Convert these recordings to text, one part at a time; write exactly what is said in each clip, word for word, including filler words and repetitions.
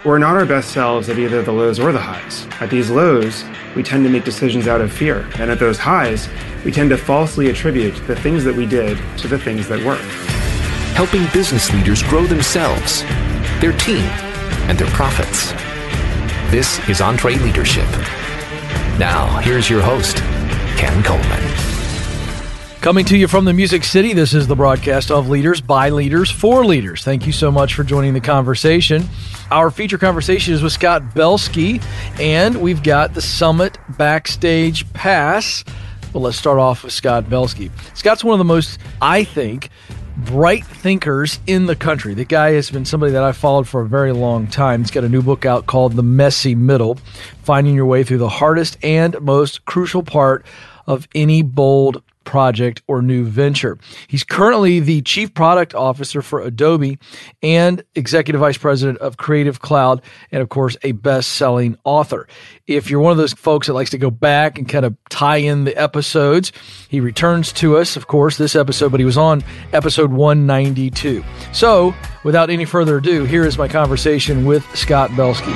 We're not our best selves at either the lows or the highs. At these lows, we tend to make decisions out of fear. And at those highs, we tend to falsely attribute the things that we did to the things that work. Helping business leaders grow themselves, their team, and their profits. This is EntreLeadership. Now, here's your host, Ken Coleman. Coming to you from the Music City, this is the broadcast of Leaders, by Leaders, for Leaders. Thank you so much for joining the conversation. Our feature conversation is with Scott Belsky, and we've got the Summit Backstage Pass. But let's start off with Scott Belsky. Scott's one of the most, I think, bright thinkers in the country. The guy has been somebody that I've followed for a very long time. He's got a new book out called The Messy Middle, Finding Your Way Through the Hardest and Most Crucial Part of Any Bold Project or New Venture. He's currently the Chief Product Officer for Adobe and Executive Vice President of Creative Cloud, and of course, a best-selling author. If you're one of those folks that likes to go back and kind of tie in the episodes, he returns to us, of course, this episode, but he was on episode one ninety-two. So, without any further ado, here is my conversation with Scott Belsky.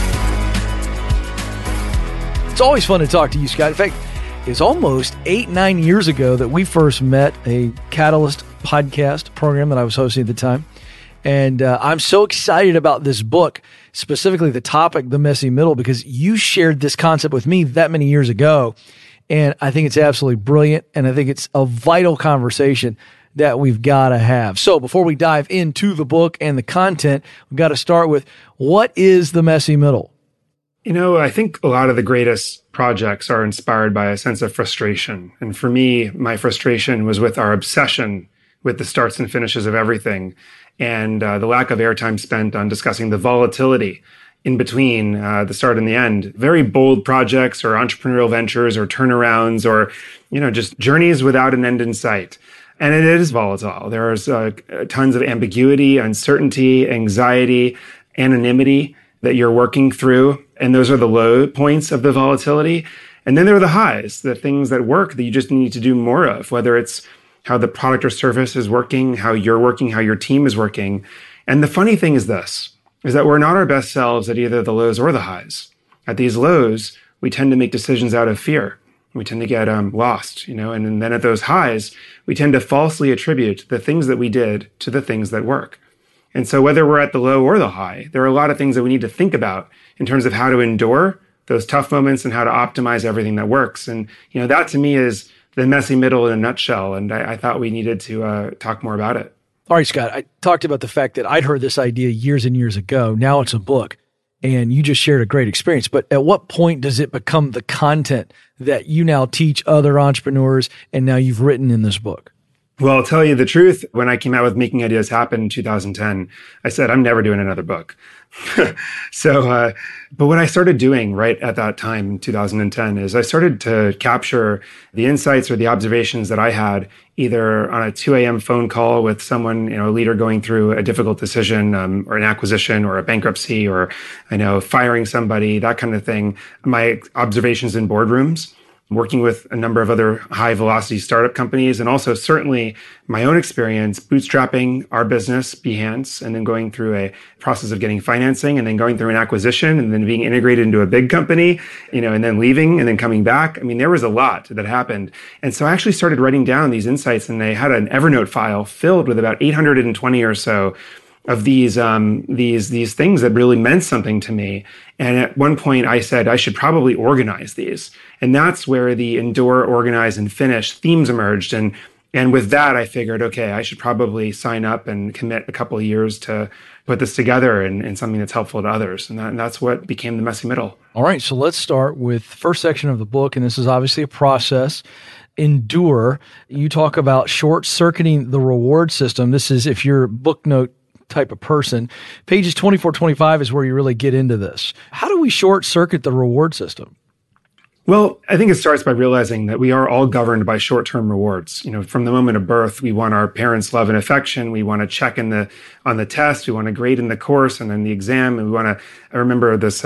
It's always fun to talk to you, Scott. In fact, it's almost eight, nine years ago that we first met, a Catalyst podcast program that I was hosting at the time. And uh, I'm so excited about this book, specifically the topic, The Messy Middle, because you shared this concept with me that many years ago. And I think it's absolutely brilliant. And I think it's a vital conversation that we've got to have. So before we dive into the book and the content, we've got to start with, what is the messy middle? You know, I think a lot of the greatest projects are inspired by a sense of frustration. And for me, my frustration was with our obsession with the starts and finishes of everything, and uh, the lack of airtime spent on discussing the volatility in between uh, the start and the end. Very bold projects or entrepreneurial ventures or turnarounds or, you know, just journeys without an end in sight. And it is volatile. There's uh, tons of ambiguity, uncertainty, anxiety, anonymity that you're working through. And those are the low points of the volatility. And then there are the highs, the things that work that you just need to do more of, whether it's how the product or service is working, how you're working, how your team is working. And the funny thing is this, is that we're not our best selves at either the lows or the highs. At these lows, we tend to make decisions out of fear. We tend to get um, lost, you know, and, and then at those highs, we tend to falsely attribute the things that we did to the things that work. And so whether we're at the low or the high, there are a lot of things that we need to think about in terms of how to endure those tough moments and how to optimize everything that works. And, you know, that to me is the messy middle in a nutshell. And I, I thought we needed to uh, talk more about it. All right, Scott, I talked about the fact that I'd heard this idea years and years ago. Now it's a book, and you just shared a great experience. But at what point does it become the content that you now teach other entrepreneurs and now you've written in this book? Well, I'll tell you the truth. When I came out with Making Ideas Happen in two thousand ten, I said, I'm never doing another book. so, uh, but what I started doing right at that time in two thousand ten is I started to capture the insights or the observations that I had either on a two a.m. phone call with someone, you know, a leader going through a difficult decision um, or an acquisition or a bankruptcy or, I know, firing somebody, that kind of thing. My observations in boardrooms, working with a number of other high velocity startup companies, and also certainly my own experience bootstrapping our business, Behance, and then going through a process of getting financing and then going through an acquisition and then being integrated into a big company, you know, and then leaving and then coming back. I mean, there was a lot that happened. And so I actually started writing down these insights, and I had an Evernote file filled with about eight hundred twenty or so of these, um, these, these things that really meant something to me. And at one point I said, I should probably organize these. And that's where the endure, organize, and finish themes emerged. And, and with that, I figured, okay, I should probably sign up and commit a couple of years to put this together in, in something that's helpful to others. And, that, and that's what became the messy middle. All right. So let's start with the first section of the book. And this is obviously a process. Endure. You talk about short circuiting the reward system. This is, if your book note type of person. Pages twenty-four, twenty-five is where you really get into this. How do we short circuit the reward system? Well, I think it starts by realizing that we are all governed by short-term rewards. You know, from the moment of birth, we want our parents' love and affection. We want to check in the on the test. We want to grade in the course and then the exam. And we want to. I remember this uh,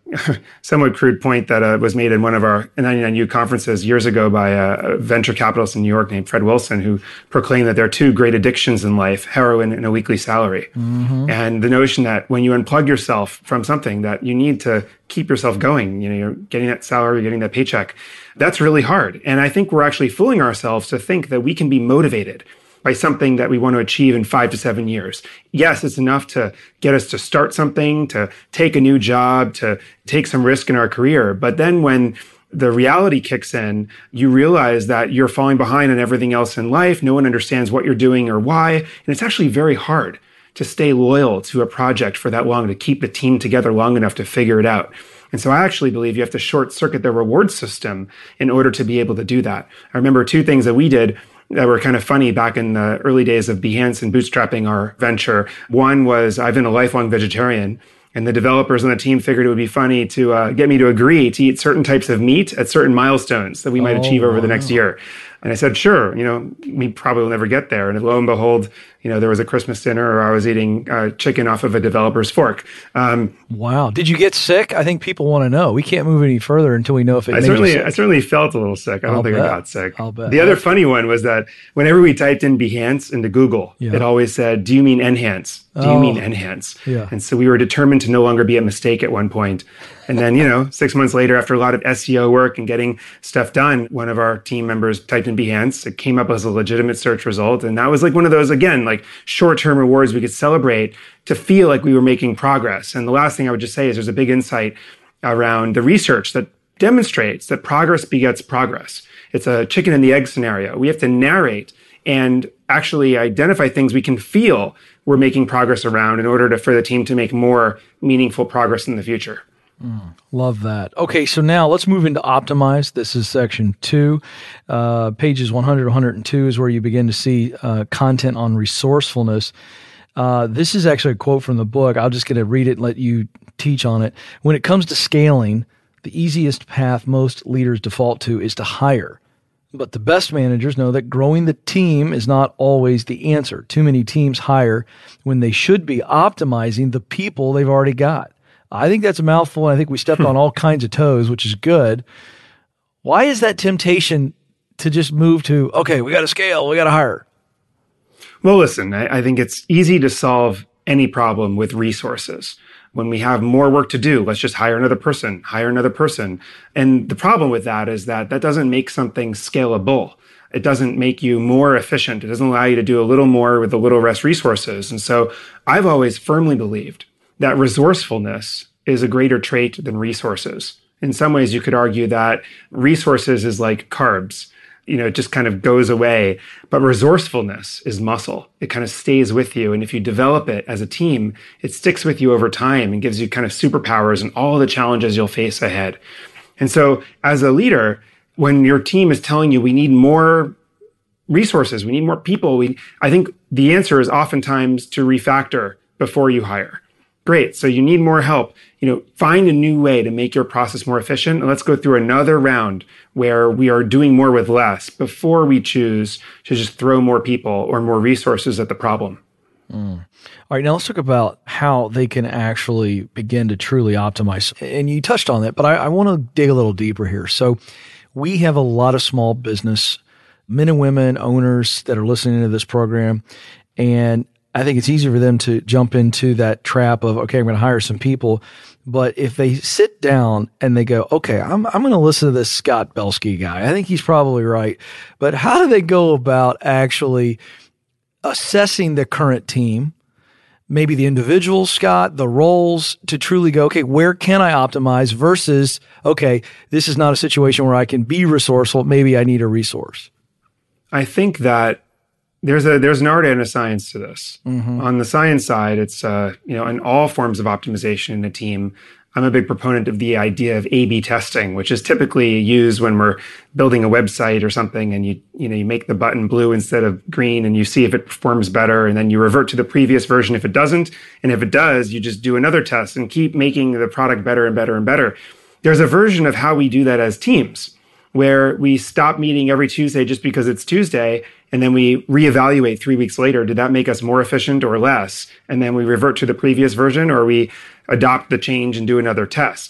somewhat crude point that uh, was made in one of our ninety-nine U conferences years ago by a venture capitalist in New York named Fred Wilson, who proclaimed that there are two great addictions in life, heroin and a weekly salary. Mm-hmm. And the notion that when you unplug yourself from something, that you need to keep yourself going, you know, you're getting that salary, you're getting that paycheck, that's really hard. And I think we're actually fooling ourselves to think that we can be motivated by something that we want to achieve in five to seven years. Yes, it's enough to get us to start something, to take a new job, to take some risk in our career. But then when the reality kicks in, you realize that you're falling behind on everything else in life. No one understands what you're doing or why. And it's actually very hard to stay loyal to a project for that long, to keep the team together long enough to figure it out. And so I actually believe you have to short circuit the reward system in order to be able to do that. I remember two things that we did that were kind of funny back in the early days of Behance and bootstrapping our venture. One was I've been a lifelong vegetarian, and the developers on the team figured it would be funny to uh, get me to agree to eat certain types of meat at certain milestones that we might oh, achieve over wow. the next year. And I said, sure, you know, we probably will never get there. And lo and behold, you know, there was a Christmas dinner where I was eating uh, chicken off of a developer's fork. Um, wow. Did you get sick? I think people want to know. We can't move any further until we know if it I made certainly, you sick. I certainly felt a little sick. I don't I'll think bet. I got sick. I'll bet. The other funny one was that whenever we typed in Behance into Google, yeah. it always said, do you mean Enhance? Do you oh. mean Enhance? Yeah. And so we were determined to no longer be a mistake at one point. And then, you know, six months later, after a lot of S E O work and getting stuff done, one of our team members typed in Behance. It came up as a legitimate search result. And that was like one of those, again, like short-term rewards we could celebrate to feel like we were making progress. And the last thing I would just say is there's a big insight around the research that demonstrates that progress begets progress. It's a chicken and the egg scenario. We have to narrate and actually identify things we can feel we're making progress around in order to, for the team to make more meaningful progress in the future. Mm, love that. Okay, so now let's move into Optimize. This is section two. Uh, pages one hundred to one hundred two is where you begin to see uh, content on resourcefulness. Uh, this is actually a quote from the book. I'll just going to read it and let you teach on it. When it comes to scaling, the easiest path most leaders default to is to hire. But the best managers know that growing the team is not always the answer. Too many teams hire when they should be optimizing the people they've already got. I think that's a mouthful, and I think we stepped on all kinds of toes, which is good. Why is that temptation to just move to, okay, we got to scale, we got to hire? Well, listen, I, I think it's easy to solve any problem with resources. When we have more work to do, let's just hire another person, hire another person. And the problem with that is that that doesn't make something scalable. It doesn't make you more efficient. It doesn't allow you to do a little more with a little less resources. And so I've always firmly believed that resourcefulness is a greater trait than resources. In some ways, you could argue that resources is like carbs. You know, it just kind of goes away. But resourcefulness is muscle. It kind of stays with you. And if you develop it as a team, it sticks with you over time and gives you kind of superpowers and all the challenges you'll face ahead. And so as a leader, when your team is telling you we need more resources, we need more people, we, I think the answer is oftentimes to refactor before you hire. Great. So you need more help. You know, find a new way to make your process more efficient. And let's go through another round where we are doing more with less before we choose to just throw more people or more resources at the problem. Mm. All right. Now let's talk about how they can actually begin to truly optimize. And you touched on that, but I, I want to dig a little deeper here. So we have a lot of small business men and women owners that are listening to this program. And I think it's easy for them to jump into that trap of, okay, I'm going to hire some people. But if they sit down and they go, okay, I'm I'm going to listen to this Scott Belsky guy. I think he's probably right. But how do they go about actually assessing the current team, maybe the individual, Scott, the roles, to truly go, okay, where can I optimize versus, okay, this is not a situation where I can be resourceful. Maybe I need a resource. I think that There's a there's an art and a science to this. Mm-hmm. On the science side, it's uh, you know, in all forms of optimization in a team, I'm a big proponent of the idea of A B testing, which is typically used when we're building a website or something, and you you know you make the button blue instead of green, and you see if it performs better, and then you revert to the previous version if it doesn't, and if it does, you just do another test and keep making the product better and better and better. There's a version of how we do that as teams, where we stop meeting every Tuesday just because it's Tuesday, and then we reevaluate three weeks later. Did that make us more efficient or less? And then we revert to the previous version, or we adopt the change and do another test.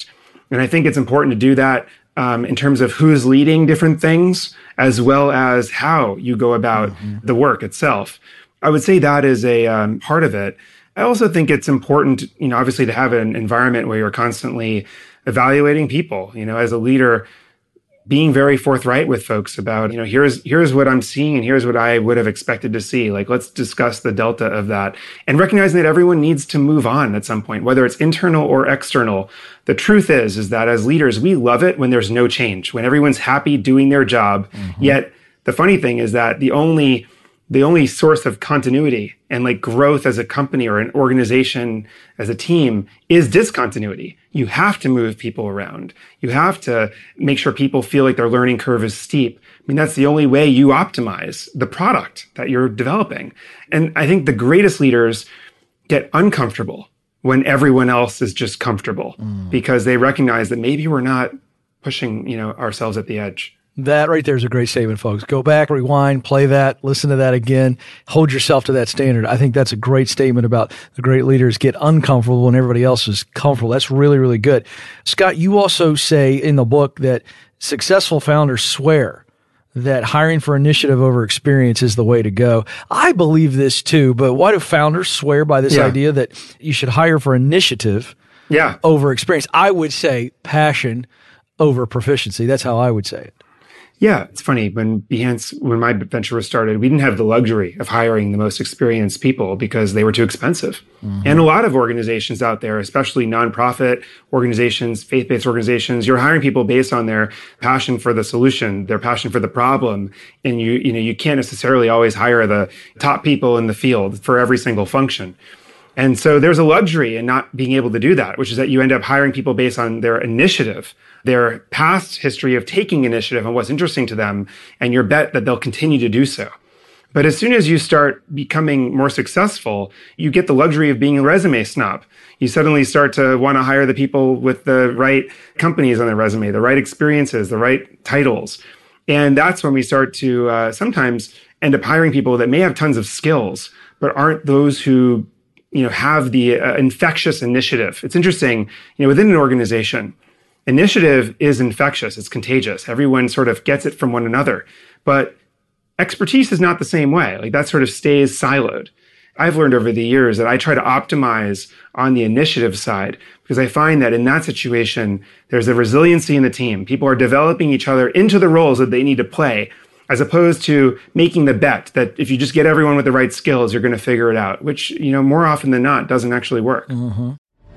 And I think it's important to do that um, in terms of who's leading different things, as well as how you go about mm-hmm. the work itself. I would say that is a um, part of it. I also think it's important, you know, obviously to have an environment where you're constantly evaluating people, you know, as a leader, being very forthright with folks about, you know, here's, here's what I'm seeing and here's what I would have expected to see. Like, let's discuss the delta of that and recognizing that everyone needs to move on at some point, whether it's internal or external. The truth is, is that as leaders, we love it when there's no change, when everyone's happy doing their job. Mm-hmm. Yet the funny thing is that the only The only source of continuity and like growth as a company or an organization as a team is discontinuity. You have to move people around. You have to make sure people feel like their learning curve is steep. I mean, that's the only way you optimize the product that you're developing. And I think the greatest leaders get uncomfortable when everyone else is just comfortable mm. because they recognize that maybe we're not pushing, you know, ourselves at the edge. That right there is a great statement, folks. Go back, rewind, play that, listen to that again, hold yourself to that standard. I think that's a great statement about the great leaders get uncomfortable when everybody else is comfortable. That's really, really good. Scott, you also say in the book that successful founders swear that hiring for initiative over experience is the way to go. I believe this too, but why do founders swear by this yeah. idea that you should hire for initiative yeah. over experience? I would say passion over proficiency. That's how I would say it. Yeah, it's funny. When Behance, when my venture was started, we didn't have the luxury of hiring the most experienced people because they were too expensive. Mm-hmm. And a lot of organizations out there, especially nonprofit organizations, faith-based organizations, you're hiring people based on their passion for the solution, their passion for the problem. And you, you know, you can't necessarily always hire the top people in the field for every single function. And so there's a luxury in not being able to do that, which is that you end up hiring people based on their initiative, their past history of taking initiative and what's interesting to them, and your bet that they'll continue to do so. But as soon as you start becoming more successful, you get the luxury of being a resume snob. You suddenly start to want to hire the people with the right companies on their resume, the right experiences, the right titles. And that's when we start to uh, sometimes end up hiring people that may have tons of skills, but aren't those who, you know, have the uh, infectious initiative. It's interesting, you know, within an organization, initiative is infectious. It's contagious. Everyone sort of gets it from one another. But expertise is not the same way. Like that sort of stays siloed. I've learned over the years that I try to optimize on the initiative side because I find that in that situation, there's a resiliency in the team. People are developing each other into the roles that they need to play, as opposed to making the bet that if you just get everyone with the right skills, you're going to figure it out, which, you know, more often than not doesn't actually work. Mm-hmm.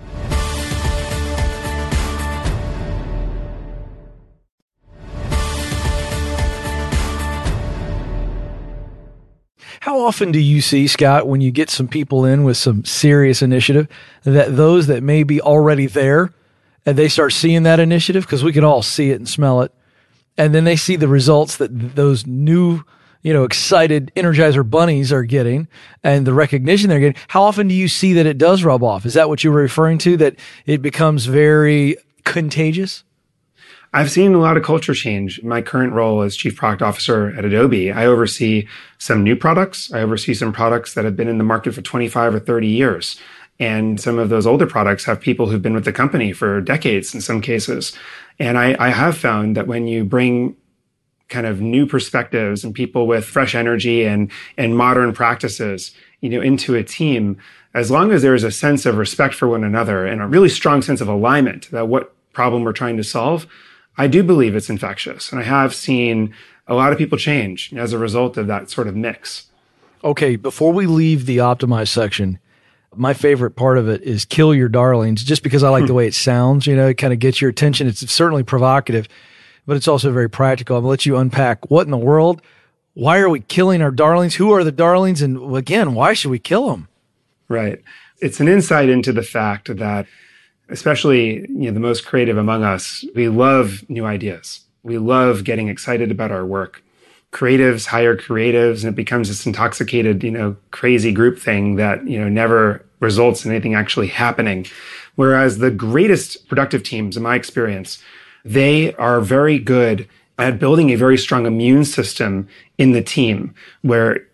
How often do you see, Scott, when you get some people in with some serious initiative, that those that may be already there and they start seeing that initiative, because we can all see it and smell it, and then they see the results that those new, you know, excited Energizer bunnies are getting and the recognition they're getting, how often do you see that it does rub off? Is that what you were referring to, that it becomes very contagious? I've seen a lot of culture change. In my current role as Chief Product Officer at Adobe, I oversee some new products. I oversee some products that have been in the market for twenty-five or thirty years. And some of those older products have people who've been with the company for decades in some cases. And I, I have found that when you bring kind of new perspectives and people with fresh energy and, and modern practices, you know, into a team, as long as there is a sense of respect for one another and a really strong sense of alignment about what problem we're trying to solve, I do believe it's infectious. And I have seen a lot of people change as a result of that sort of mix. Okay, before we leave the optimize section, my favorite part of it is kill your darlings, just because I like the way it sounds. You know, it kind of gets your attention. It's certainly provocative, but it's also very practical. I'm going to let you unpack what in the world, why are we killing our darlings? Who are the darlings? And again, why should we kill them? Right. It's an insight into the fact that especially, you know, the most creative among us, we love new ideas. We love getting excited about our work. Creatives hire creatives, and it becomes this intoxicated, you know, crazy group thing that, you know, never results in anything actually happening. Whereas the greatest productive teams, in my experience, they are very good at building a very strong immune system in the team where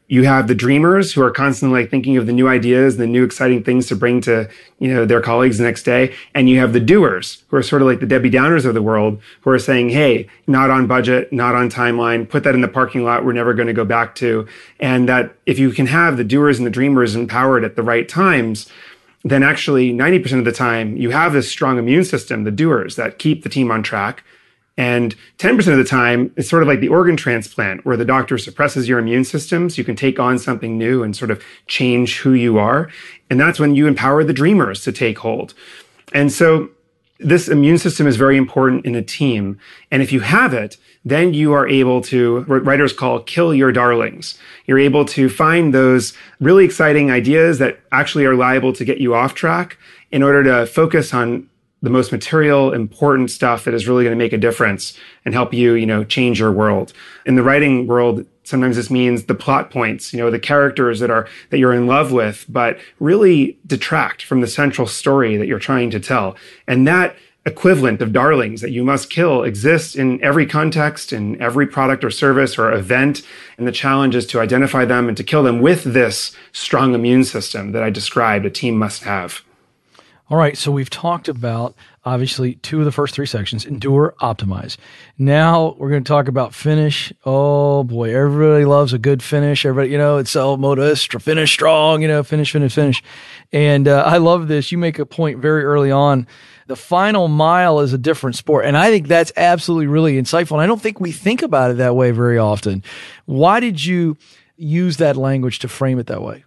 You have the dreamers who are constantly like thinking of the new ideas, the new exciting things to bring to, you know, their colleagues the next day. And you have the doers who are sort of like the Debbie Downers of the world who are saying, hey, not on budget, not on timeline, put that in the parking lot we're never going to go back to. And that if you can have the doers and the dreamers empowered at the right times, then actually ninety percent of the time you have this strong immune system, the doers that keep the team on track. And ten percent of the time, it's sort of like the organ transplant where the doctor suppresses your immune system so you can take on something new and sort of change who you are. And that's when you empower the dreamers to take hold. And so this immune system is very important in a team. And if you have it, then you are able to, what writers call kill your darlings. You're able to find those really exciting ideas that actually are liable to get you off track in order to focus on the most material, important stuff that is really going to make a difference and help you, you know, change your world. In the writing world, sometimes this means the plot points, you know, the characters that are, that you're in love with, but really detract from the central story that you're trying to tell. And that equivalent of darlings that you must kill exists in every context, in every product or service or event. And the challenge is to identify them and to kill them with this strong immune system that I described a team must have. All right, so we've talked about, obviously, two of the first three sections, endure, optimize. Now we're going to talk about finish. Oh, boy, everybody loves a good finish. Everybody, you know, it's so modest, finish strong, you know, finish, finish, finish. And uh, I love this. You make a point very early on. The final mile is a different sport. And I think that's absolutely really insightful. And I don't think we think about it that way very often. Why did you use that language to frame it that way?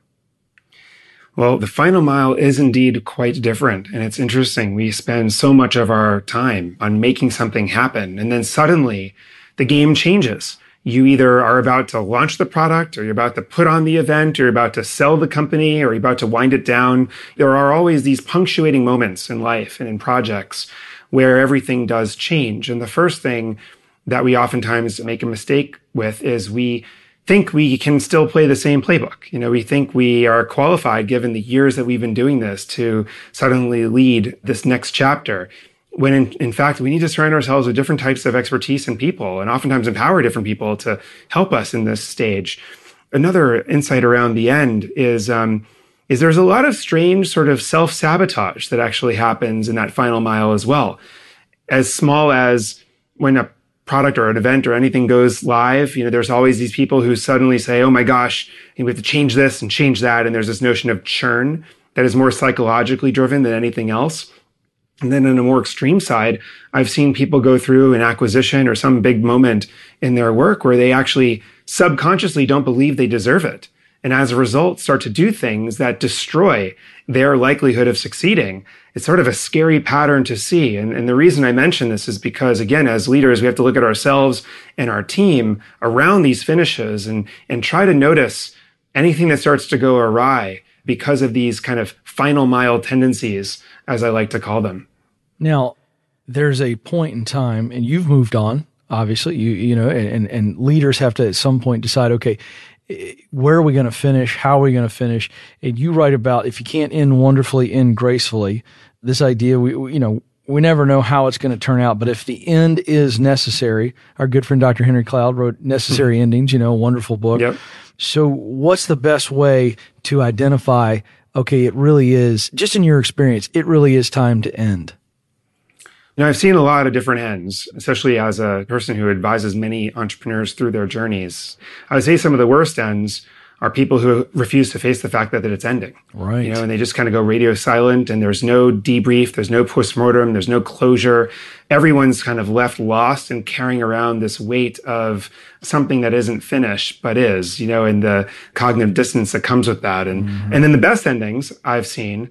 Well, the final mile is indeed quite different. And it's interesting. We spend so much of our time on making something happen. And then suddenly the game changes. You either are about to launch the product, or you're about to put on the event, or you're about to sell the company, or you're about to wind it down. There are always these punctuating moments in life and in projects where everything does change. And the first thing that we oftentimes make a mistake with is we think we can still play the same playbook. You know, we think we are qualified, given the years that we've been doing this, to suddenly lead this next chapter. When in, in fact, we need to surround ourselves with different types of expertise and people, and oftentimes empower different people to help us in this stage. Another insight around the end is, um, is there's a lot of strange sort of self-sabotage that actually happens in that final mile as well. As small as when a product or an event or anything goes live, you know, there's always these people who suddenly say, oh my gosh, we have to change this and change that. And there's this notion of churn that is more psychologically driven than anything else. And then on a more extreme side, I've seen people go through an acquisition or some big moment in their work where they actually subconsciously don't believe they deserve it. And as a result, start to do things that destroy their likelihood of succeeding. It's sort of a scary pattern to see. And, and the reason I mention this is because, again, as leaders, we have to look at ourselves and our team around these finishes and, and try to notice anything that starts to go awry because of these kind of final mile tendencies, as I like to call them. Now, there's a point in time, and you've moved on, obviously, you you know, and, and leaders have to at some point decide, okay, where are we going to finish? How are we going to finish? And you write about, if you can't end wonderfully, end gracefully. This idea, we, we you know, we never know how it's going to turn out, but if the end is necessary, our good friend Doctor Henry Cloud wrote Necessary mm-hmm. Endings, you know, a wonderful book. Yep. So what's the best way to identify, okay, it really is, just in your experience, it really is time to end? You know, I've seen a lot of different ends, especially as a person who advises many entrepreneurs through their journeys. I would say some of the worst ends are people who refuse to face the fact that, that it's ending. Right. You know, and they just kind of go radio silent, and there's no debrief, there's no postmortem, there's no closure. Everyone's kind of left lost and carrying around this weight of something that isn't finished, but is, you know, and the cognitive dissonance that comes with that. And, mm-hmm. and then the best endings I've seen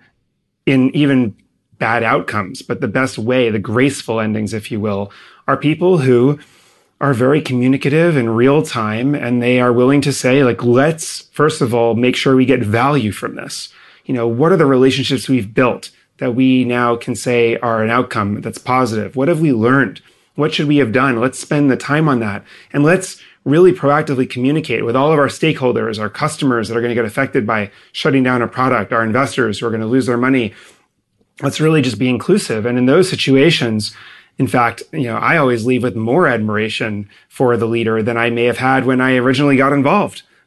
in even bad outcomes, but the best way, the graceful endings, if you will, are people who are very communicative in real time, and they are willing to say, like, let's first of all make sure we get value from this. You know, what are the relationships we've built that we now can say are an outcome that's positive? What have we learned? What should we have done? Let's spend the time on that, and let's really proactively communicate with all of our stakeholders, our customers that are going to get affected by shutting down a product, our investors who are going to lose their money. Let's really just be inclusive. And in those situations, in fact, you know, I always leave with more admiration for the leader than I may have had when I originally got involved.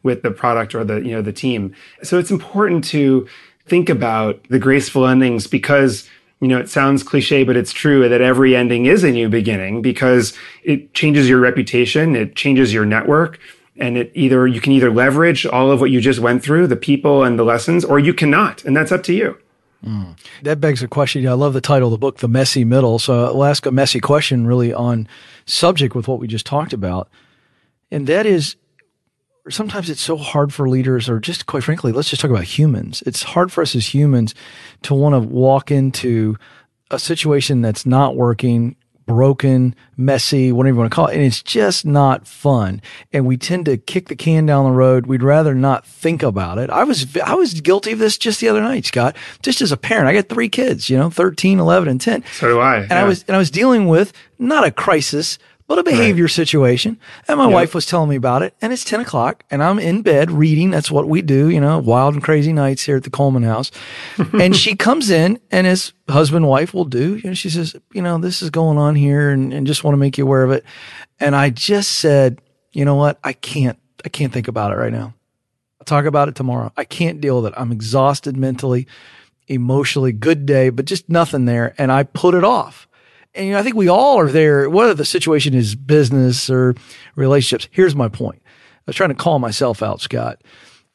with the product or the, you know, the team. So it's important to think about the graceful endings because, you know, it sounds cliche, but it's true that every ending is a new beginning because it changes your reputation, it changes your network, and it either you can either leverage all of what you just went through, the people and the lessons, or you cannot, and that's up to you. Mm. That begs a question. I love the title of the book, The Messy Middle. So I'll ask a messy question really on subject with what we just talked about. And that is, sometimes it's so hard for leaders, or just quite frankly, let's just talk about humans. It's hard for us as humans to want to walk into a situation that's not working, broken, messy, whatever you want to call it. And it's just not fun. And we tend to kick the can down the road. We'd rather not think about it. I was, I was guilty of this just the other night, Scott, just as a parent. I got three kids, you know, thirteen, eleven, and ten. So do I. And yeah. I was, and I was dealing with not a crisis, but a behavior right. situation. And my yep. wife was telling me about it, and it's ten o'clock and I'm in bed reading. That's what we do, you know, wild and crazy nights here at the Coleman house. And she comes in, and as husband and wife will do, you know, she says, you know, this is going on here and, and just want to make you aware of it. And I just said, you know what? I can't, I can't think about it right now. I'll talk about it tomorrow. I can't deal with it. I'm exhausted mentally, emotionally, good day, but just nothing there. And I put it off. And, you know, I think we all are there, whether the situation is business or relationships. Here's my point. I was trying to call myself out, Scott,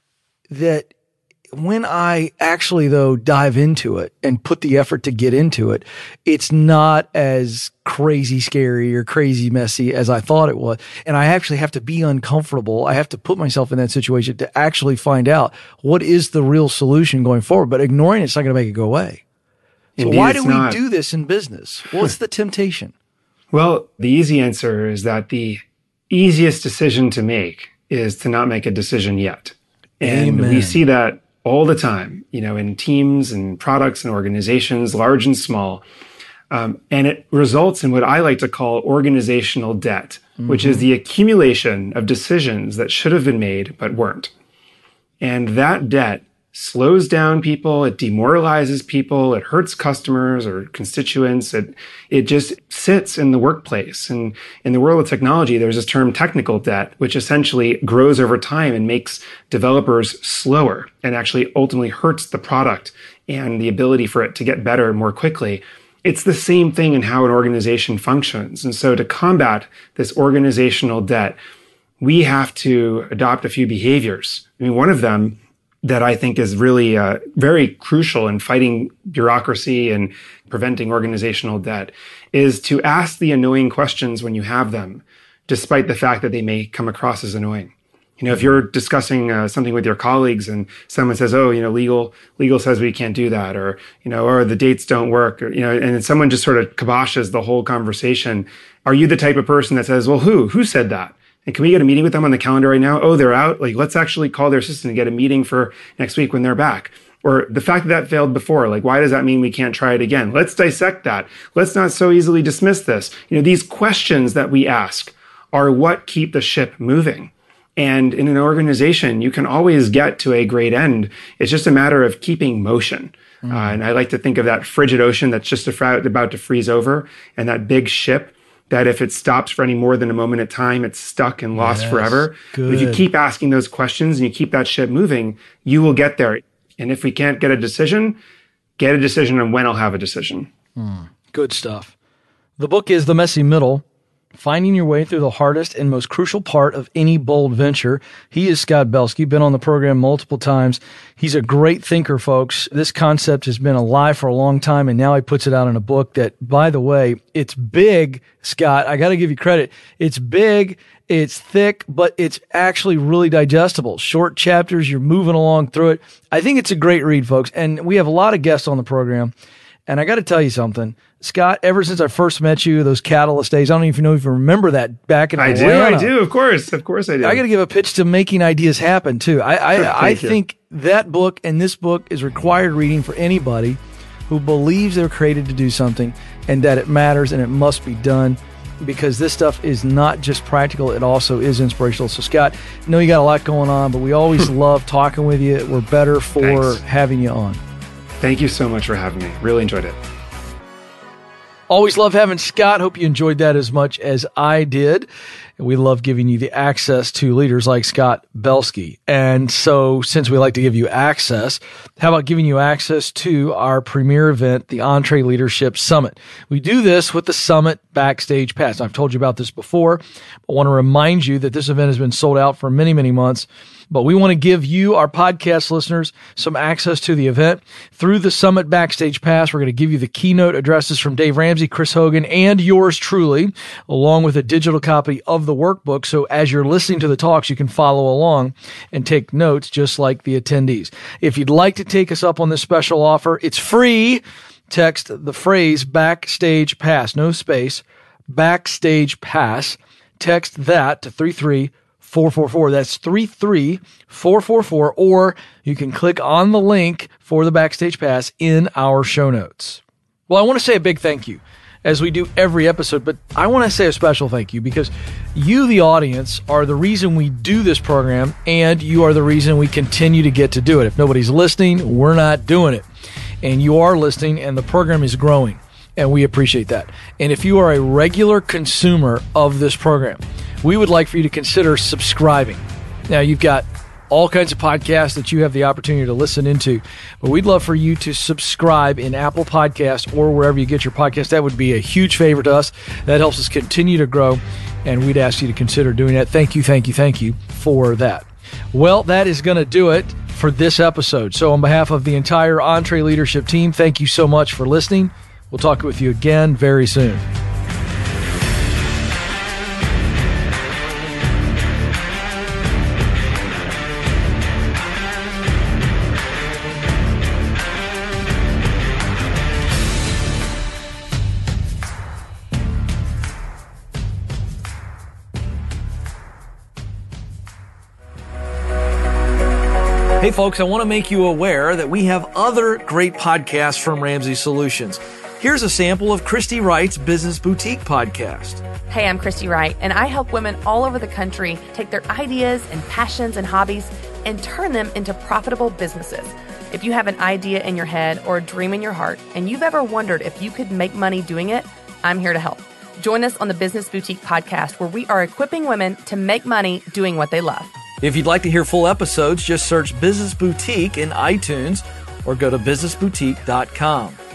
that when I actually, though, dive into it and put the effort to get into it, it's not as crazy scary or crazy messy as I thought it was. And I actually have to be uncomfortable. I have to put myself in that situation to actually find out what is the real solution going forward. But ignoring it's not going to make it go away. So Indeed, why do we not. do this in business? What's the temptation? Well, the easy answer is that the easiest decision to make is to not make a decision yet. And Amen. We see that all the time, you know, in teams and products and organizations, large and small. Um, and it results in what I like to call organizational debt, mm-hmm. which is the accumulation of decisions that should have been made but weren't. And that debt slows down people, it demoralizes people, it hurts customers or constituents, it it just sits in the workplace. And in the world of technology, there's this term technical debt, which essentially grows over time and makes developers slower and actually ultimately hurts the product and the ability for it to get better more quickly. It's the same thing in how an organization functions. And so to combat this organizational debt, we have to adopt a few behaviors. I mean, one of them that I think is really uh, very crucial in fighting bureaucracy and preventing organizational debt is to ask the annoying questions when you have them, despite the fact that they may come across as annoying. You know, if you're discussing uh, something with your colleagues and someone says, oh, you know, legal, legal says we can't do that, or, you know, or the dates don't work, or, you know, and someone just sort of kiboshes the whole conversation. Are you the type of person that says, well, who, who said that? And can we get a meeting with them on the calendar right now? Oh, they're out. Like, let's actually call their assistant and get a meeting for next week when they're back. Or the fact that that failed before, like, why does that mean we can't try it again? Let's dissect that. Let's not so easily dismiss this. You know, these questions that we ask are what keep the ship moving. And in an organization, you can always get to a great end. It's just a matter of keeping motion. Mm-hmm. Uh, and I like to think of that frigid ocean that's just about to freeze over, and that big ship that if it stops for any more than a moment at time, it's stuck and lost yes, forever. Good. If you keep asking those questions and you keep that ship moving, you will get there. And if we can't get a decision, get a decision on when I'll have a decision. Mm, good stuff. The book is The Messy Middle, Finding Your Way Through the Hardest and Most Crucial Part of Any Bold Venture. He is Scott Belsky, been on the program multiple times. He's a great thinker, folks. This concept has been alive for a long time, and now he puts it out in a book that, by the way, it's big, Scott. I got to give you credit. It's big, it's thick, but it's actually really digestible. Short chapters, you're moving along through it. I think it's a great read, folks, and we have a lot of guests on the program. And I got to tell you something, Scott, ever since I first met you, those Catalyst days, I don't even know if you remember that back in I Atlanta. I do, I do, of course, of course I do. I got to give a pitch to Making Ideas Happen, too. I I, I think that book and this book is required reading for anybody who believes they're created to do something and that it matters and it must be done, because this stuff is not just practical, it also is inspirational. So, Scott, I know you got a lot going on, but we always love talking with you. We're better for Thanks. having you on. Thank you so much for having me. Really enjoyed it. Always love having Scott. Hope you enjoyed that as much as I did. And we love giving you the access to leaders like Scott Belsky. And so since we like to give you access, how about giving you access to our premier event, the EntreLeadership Summit? We do this with the Summit Backstage Pass. I've told you about this before. I want to remind you that this event has been sold out for many, many months. But we want to give you, our podcast listeners, some access to the event. Through the Summit Backstage Pass, we're going to give you the keynote addresses from Dave Ramsey, Chris Hogan, and yours truly, along with a digital copy of the workbook. So as you're listening to the talks, you can follow along and take notes just like the attendees. If you'd like to take us up on this special offer, it's free. Text the phrase Backstage Pass, no space, Backstage Pass. Text that to three three four four four. That's three three four four four, or you can click on the link for the Backstage Pass in our show notes. Well, I want to say a big thank you, as we do every episode, but I want to say a special thank you because you, the audience, are the reason we do this program, and you are the reason we continue to get to do it. If nobody's listening, we're not doing it. And you are listening, and the program is growing, and we appreciate that. And if you are a regular consumer of this program, we would like for you to consider subscribing. Now, you've got all kinds of podcasts that you have the opportunity to listen into, but we'd love for you to subscribe in Apple Podcasts or wherever you get your podcast. That would be a huge favor to us. That helps us continue to grow, and we'd ask you to consider doing that. Thank you, thank you, thank you for that. Well, that is going to do it for this episode. So on behalf of the entire EntreLeadership team, thank you so much for listening. We'll talk with you again very soon. Hey folks, I want to make you aware that we have other great podcasts from Ramsey Solutions. Here's a sample of Christy Wright's Business Boutique podcast. Hey, I'm Christy Wright, and I help women all over the country take their ideas and passions and hobbies and turn them into profitable businesses. If you have an idea in your head or a dream in your heart, and you've ever wondered if you could make money doing it, I'm here to help. Join us on the Business Boutique podcast, where we are equipping women to make money doing what they love. If you'd like to hear full episodes, just search Business Boutique in iTunes or go to business boutique dot com.